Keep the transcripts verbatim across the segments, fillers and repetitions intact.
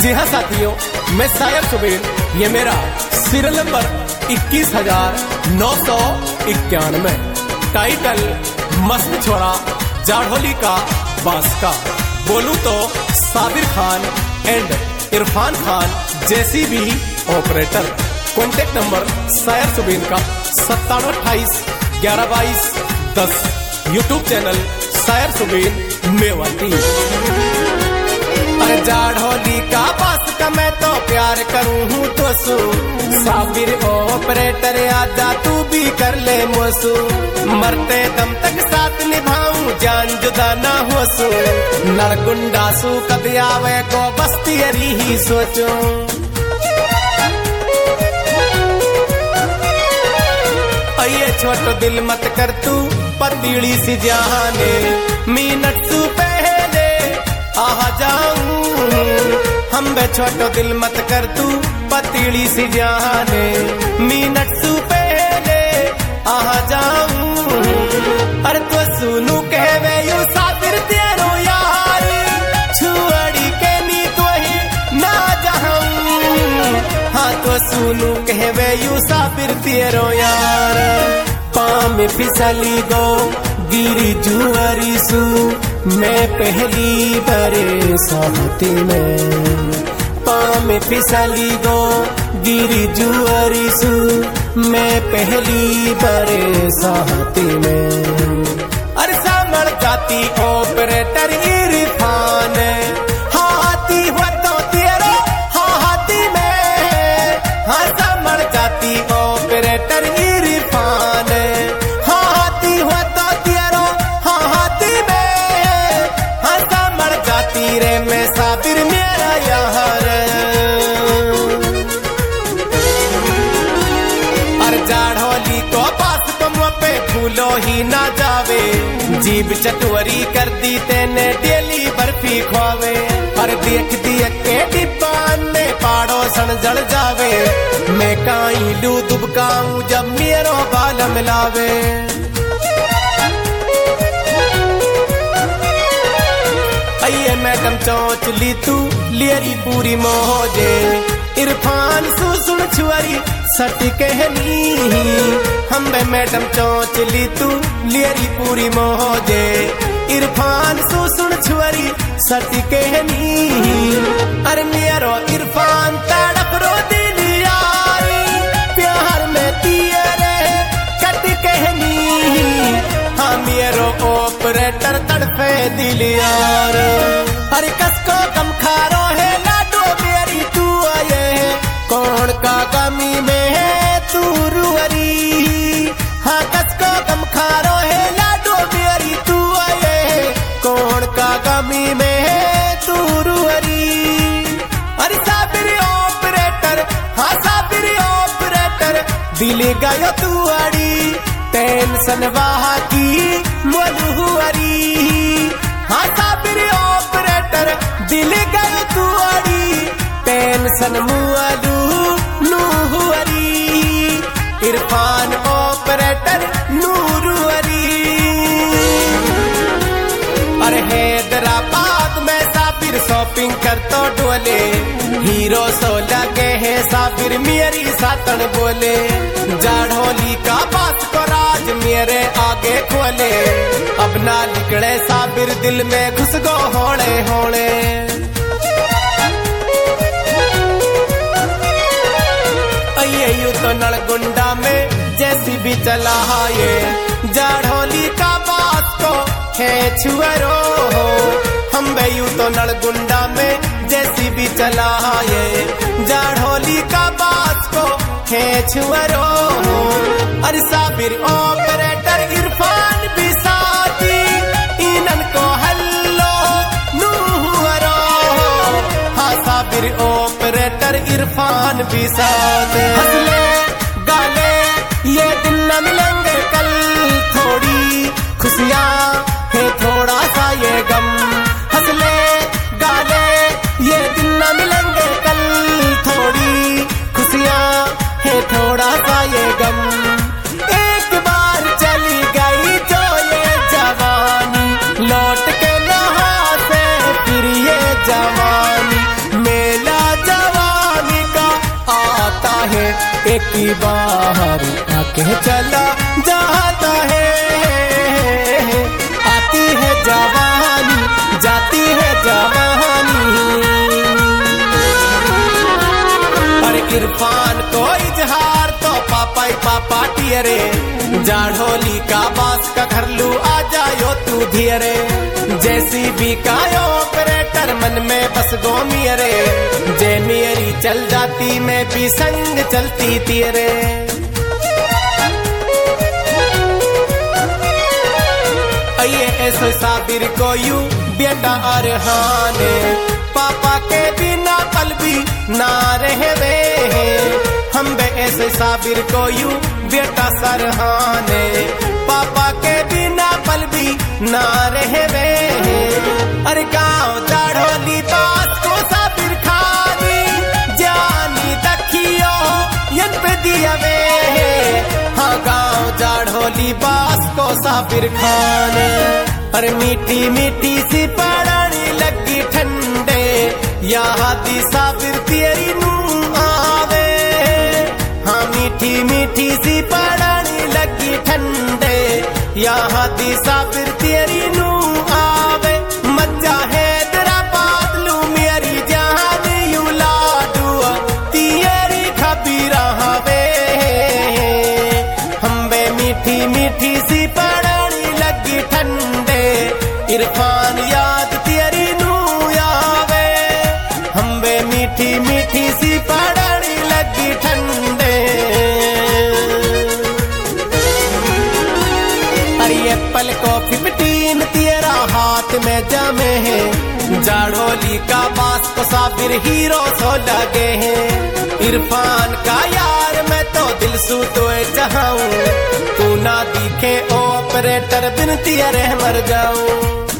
जी हाँ साथियों, मैं सायर सुबेल, ये मेरा सीरियल नंबर इक्कीस हजार नौ सौ इक्यानवे। टाइटल मस्त छोड़ा जाढ़ोली का बास का। बोलूं तो साबिर खान एंड इरफान खान जैसी भी operator. Contact number Sayar Subel का सत्तानवे अट्ठाईस ग्यारह बाईस दस। YouTube channel Sayar Subel Mewati. अरे जाढ़ोली का बास का मैं तो प्यार करूं हूँ तो सू। साबिर ऑपरेटर आजा तू भी कर ले मोसू। मरते दम तक साथ निभाऊं जान जुदा ना हो सू। नरगुंडा सू कभी आवे को बस्ती अरी ही सोचूं। ये छोटो दिल मत कर तू पतीली सी जहाने। मिनट तू पहले आ जाऊं हम बे। छोटो दिल मत कर तू पतीली सी जहाने। मिनट तू पहले आ जाऊं। अरे तो सुनू कहवे यू साबिर तेरो यार। छुअड़ी के नी तो ही ना जाऊं। हाँ तो सुनू कहवे यू साबिर तेरो यार। पाम फिसली गो गिरी जुआरी सू। मैं पहली बरे साहती में। पाम फिसली गो गिरी जुआरी सू। मैं पहली बरे साहती में। अरे सामर जाती ऑपरेटर इरफान। हाथी हुआ तो तेरो हाथी में। हाँ सामर जाती ऑपरेटर इरफान। हाथी हुआ तो तेरो हाथी में। हाँ सामर जाती रे मैं साबिर मेरा यार। अरे जाढ़ोली को पास तुम पे फूलो ही ना जावे। जीभ चटवरी कर दी तेने डेली बर्फी खुआवे। अरे देख दिए के डिब्बान में पाड़ो सन जल जावे। मैं काई लू दुबकाऊं जब मेरो बाल मिलावे। अये मैडम चौंच ली तू लियरी पूरी मोहजे। इरफान सु सुन छुअरी सट कहनी। हम बे मैडम चौंच ली तू लियरी पूरी मोहजे। इरफान सु सुन छुअरी सट कहनी। अरे मेरो इरफान तड़प रो दिल यारी। प्यार में तियरे कट कहनी। हाँ मेरो ऑपरेटर तड़पे दिल यार। अरे कसको कम खारो है लाडो मेरी तू आये। कौन का कमी में है तू रुअरी। हाँ कसको कम खारो है लाडो मेरी तू आये। कौन का कमी में है तू रुअरी। अरे साबिर ऑपरेटर हाँ साबिर ऑपरेटर दिल गयो तू अड़ी। टेंशन वहा की मलहुअरी। हाँ साबिर ऑपरेटर दिल गयो तू अड़ी। टेंशन मुअलू नूहुअरी। इरफान ऑपरेटर नूरुअरी। अरे हैदराबाद में साबिर शॉपिंग कर तो डोले। हीरो सो लगे है साबिर मेरी सातन बोले। जाढ़ोली का बात को राज मेरे आगे खोले। अब ना निकले साबिर दिल में घुस गो होने होने। अये यू तो नलगुंडा में जैसी भी चला ये। जाढ़ोली का बात को है छुअरो। हम बेयू तो नलगुंडा में जैसी भी चला ये। जाढ़ोली का बात को है छुअरो। अरे साबिर ऑपरेटर इरफान भी साथी। इनन को हल्लो नूहुअरो। हाँ साबिर ऑपरेटर इरफान भी साथ। हंसले गाले ये दिन न मिलेंगे कल। थोड़ी खुशियाँ है थोड़ा सा ये गम। हंसले गाले ये दिन न मिलेंगे कल। थोड़ी खुशियाँ है थोड़ा सा ये गम। एक बार चली गई जो ये जवानी। लौट के नहा से फिर ये जवानी। मेला की बाहर आके चला जाता है। आती है जवानी जाती है जवानी। अरे इरफान को इजहार तो पापा ही पापा टियरे। जाढ़ोली का बास का घर लू आ जायो तू धीरे। जैसी भी कायो ऑपरेटर मन में बस गो मियरे। जे मेरी चल जाती मैं भी संग चलती तेरे। ये ऐसे साबिर को यू बेटा अरहाने। पापा के बिना पल भी ना रहवे। हम बे ऐसे साबिर को यू बेटा सरहाने। पापा के बिना पल भी ना रहवे। अरे गाँव जाढ़ोली बास को साबिर खानी। जानी दखियो यन पे दिया वे। हाँ गाँव जाढ़ोली बास को साबिर खाने। अरे मीठी मीठी सी पड़ानी लगी ठंडे। यहाँ दी साबिर तेरी नू आवे। हाँ मीठी मीठी सी पड़ानी लगी ठंडे। यहाँ दी साबिर तेरी नू आवे। मज्जा है तेरा बादलू मेरी जहान यू लाडुआ तेरी खबीरा हवे। हम बे मीठी मीठी सी पड़ानी लगी ठंडे। इरफान याद तेरी नू आवे। हम बे मीठी मीठी सी पड़ानी लगी ठंडे। अरे एप्पल को फिफ्टीन तेरा हाथ में जमे है। जाढ़ोली का बास को साबिर हीरो सो लगे हैं। इरफान का यार मैं तो दिल सू तो चाहूं। तू ना दिखे ऑपरेटर बिन तेरे मर जाऊं।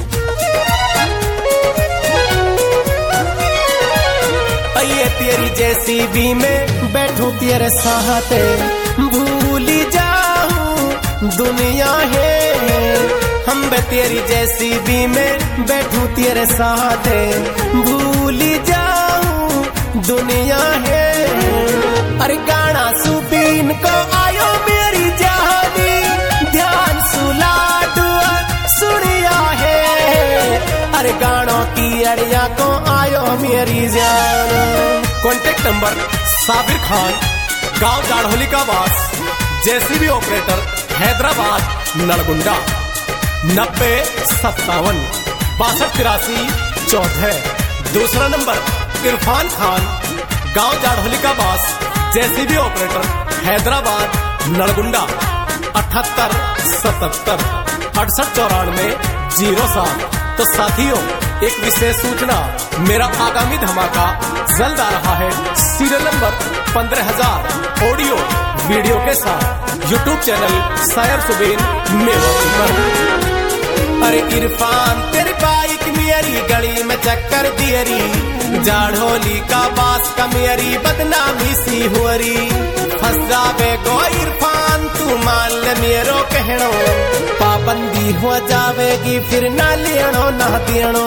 ये तेरी जैसी भी मैं बैठूं तेरे साथ। भूल जाऊं दुनिया है। हम बे तेरी जैसी भी मैं बैठूं तेरे साथ। भूल जाऊं दुनिया है। अरे गाना सुबीन को आयो मेरी जहानी। ध्यान सुला दुआ सुनिया है। अरे गानों की अड़िया को आयो मेरी जान। कॉन्टेक्ट नंबर साबिर खान, गांव जाढ़ोली का बास, जेसीबी ऑपरेटर, हैदराबाद नलगुंडा। नब्बे सत्तावन बासठ तिरासी चौदह। दूसरा नंबर इरफान खान, गांव जाढ़ोली का बास, जेसीबी ऑपरेटर, हैदराबाद नलगुंडा। अठहत्तर सतहत्तर अड़सठ चौरानवे जीरो सात। तो साथियों एक विशेष सूचना, मेरा आगामी धमाका जल्द आ रहा है। सीरियल नंबर पंद्रह हजार ऑडियो वीडियो के साथ यूट्यूब चैनल शायर सुबीन मेवाती पर। अरे इरफान तेरी बाइक मेरी गली में चक्कर दियरी। जाढ़ोली का बास का मेरी बदनामी सी हुरी। फंस जावे गो इरफान तू मान ले मेरो कहनो। पाबंदी हो जावेगी फिर ना लेनो ना देनो।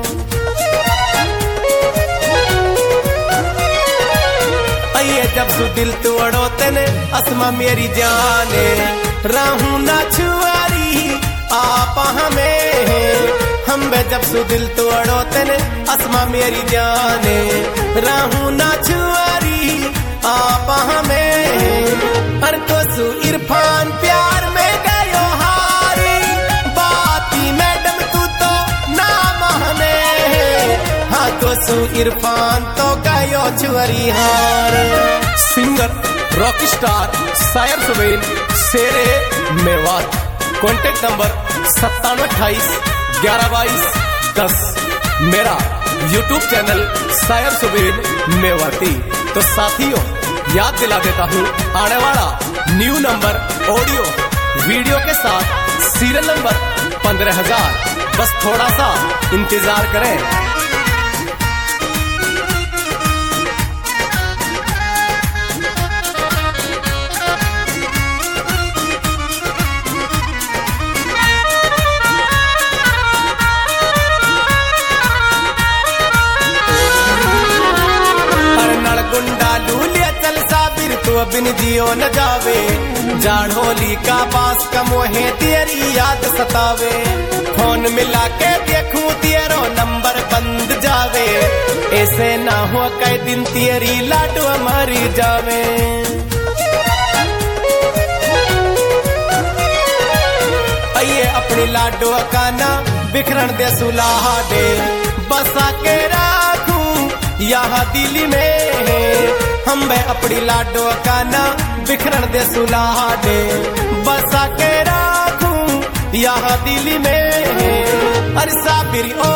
ये जब सु दिल तोड़ो तेने असमा मेरी जाने। रहूं ना छुआरी आप हमें। हम बे जब सु दिल तोड़ो तेने असमा मेरी जाने। रहूं ना छुआरी आप हमें। हर को सु इरफान प्यार में गयो हारी। बाती मैडम तू तो ना माने। हाँ को सु इरफान तो गयो छुआरी हार। सिंगर रॉकी स्टार शायर सुबीन शेरे मेवात। कॉन्टेक्ट नंबर सत्तानवे अट्ठाईस ग्यारह बाईस दस। मेरा यूट्यूब चैनल शायर सुबीन मेवाती। तो साथियों याद दिला देता हूँ आने वाला न्यू नंबर ऑडियो वीडियो के साथ सीरियल नंबर पंद्रह हजार। बस थोड़ा सा इंतजार करें। लाडो बिन जियो न जावे, जाड़ होली का पास का मोहे तेरी याद सतावे। फोन मिला के देखूं तेरो नंबर बंद जावे, ऐसे ना हो कई दिन तेरी लाडो मरी जावे। आइए अपनी लाडो का ना बिखरण दे सुलाहा दे, बसा के राखूं यहाँ दिल्ली में। हम वे अपनी लाडो का ना बिखरण दे सुलाहा दे, बसा के राखूं यहाँ दिल्ली में। अरे साबिर ओ